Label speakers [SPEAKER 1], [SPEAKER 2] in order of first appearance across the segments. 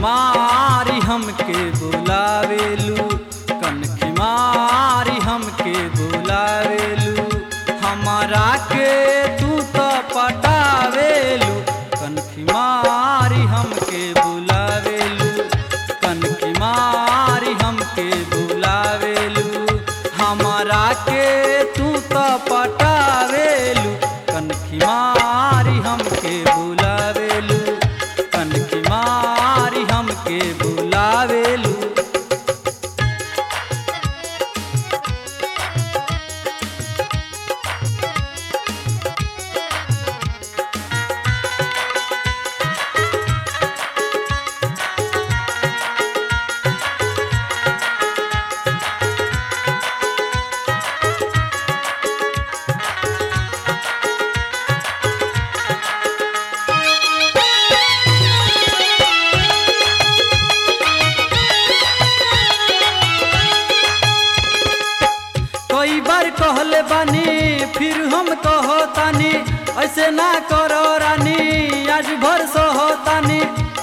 [SPEAKER 1] मारी हमके बुलावेलू, कनखी मारी हमके बुलावेलू, हमारा के तू तो पटावेलू, कनखी मारी हमके बुलावेलू, कनखी मारी हमके बुलावेलू, हमारा के तू तो पटावेलू, कनखी मारी हमके बुलावेलू, कनखी मारी हमके बुलावेलू। कई बार कहले बानी फिर हम कहतानी, ऐसे ना करो रानी आज भर सहतानी।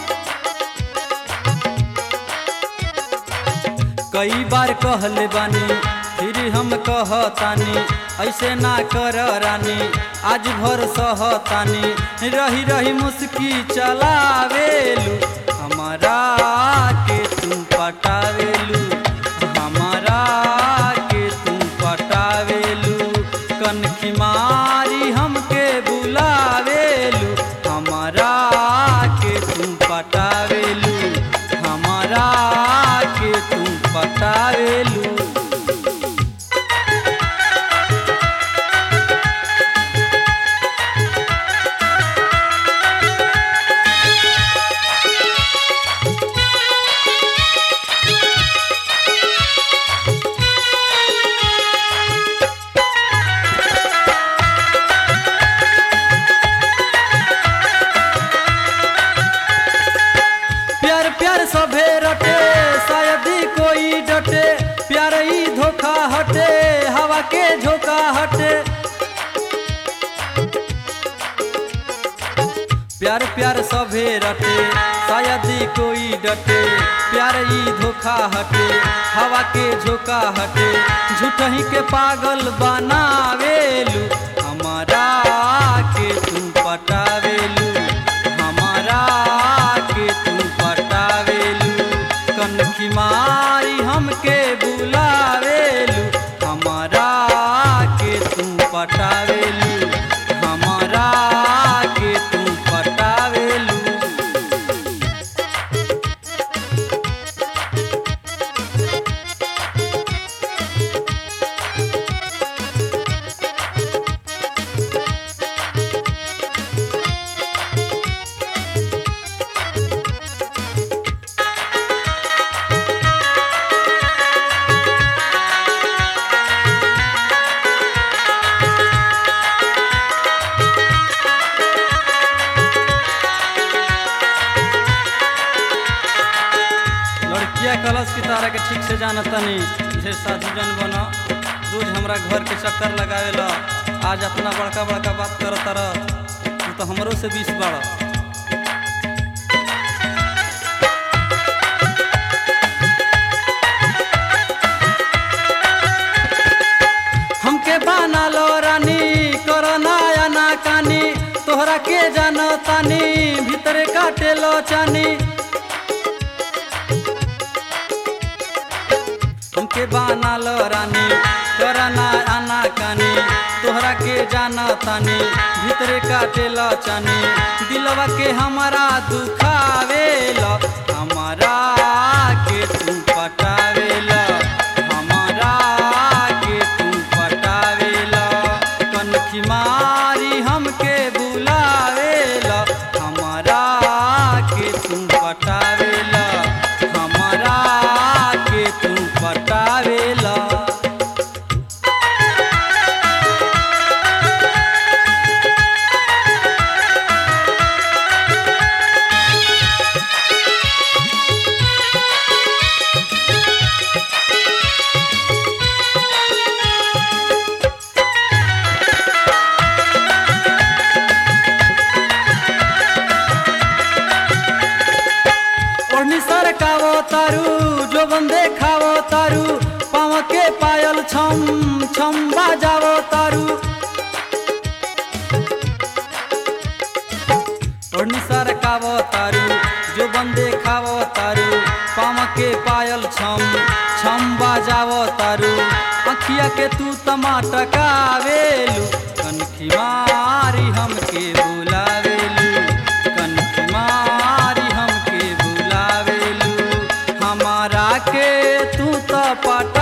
[SPEAKER 1] कई बार कहले बानी फिर हम कहतानी, ऐसे ना कर रानी आज भर सहतानी, रही रही मुस्की चलावेलू, हमारा के तू पटावेलू, हमारा के तू पटावेलू, कनखी मारी हमके बुलावेलू, हमारा के तू पटावेलू, हमारा के तू पटावेलू। प्यार प्यार सभे रटे शायद ही कोई डटे, प्यार ही धोखा हटे हवा के झोंका हटे। प्यार प्यार सभे रटे शायद ही कोई डटे, प्यार ही धोखा हटे हवा के झोंका हटे, झूठ ही के पागल बनावेलू, हमारा के तू पटावेलू, हमारा के तू पटावेलू, कनखी मारी हमके बुलावेलू, हमारा के तू पटावेलू, हमारा के तू पटावेलू। लड़किया कलश की तारा के ठीक से जानतनी, ढेर साधु जन बना, रोज हमरा घर के चक्कर लगावेला, आज अपना बड़का बड़का बात करत रह, तू तो हमरो से 20 बाड़ा। हमके बाना लो रानी करना या ना कानी, तोहरा के जानतानी भीतरे काटे लो चानी। हमके बाना लो रानी करना आना कानी, तोहरा के जाना तानी भीतरे काटे लो चानी, दिलवा के हमारा दुखावेला, हमारा के तू पटावेला, हमारा के तू पटावेला, कनखी मारी हमके बुलावेला, हमारा के तू पटावेला, हमारा के तू पटावेला। ओढ़नी सरकावो तारू जो बंदे खावो तारू पाँव के पायल छम छम बाजावो तारू ओढ़नी सरकावो तारू जो बंदे खावो तारू पाँव के पायल छम छम बाजावो तारू अखिया के तू टमाटकावेलू कनखी मारी हमके बुलावेलू कनखी मारी हमके बुलावेलू हमारा के तू तो पट